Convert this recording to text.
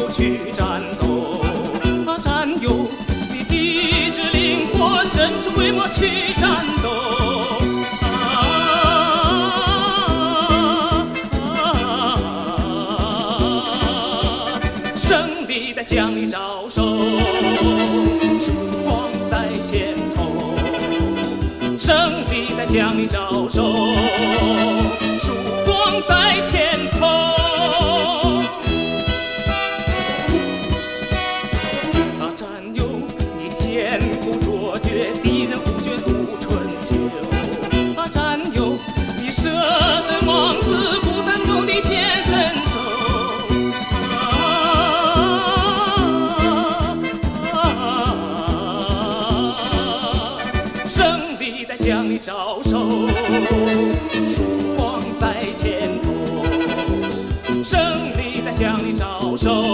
去战斗。战友，你机智灵活，神出鬼没去战斗。胜利在向你招手，曙光在前头。胜利在向你招手，曙光在前头。战友，你艰苦卓绝，敌人虎穴渡春秋。战友，你舍身忘死，不谈斗地显身手。胜利在向你招手，曙光在前头。胜利在向你招手。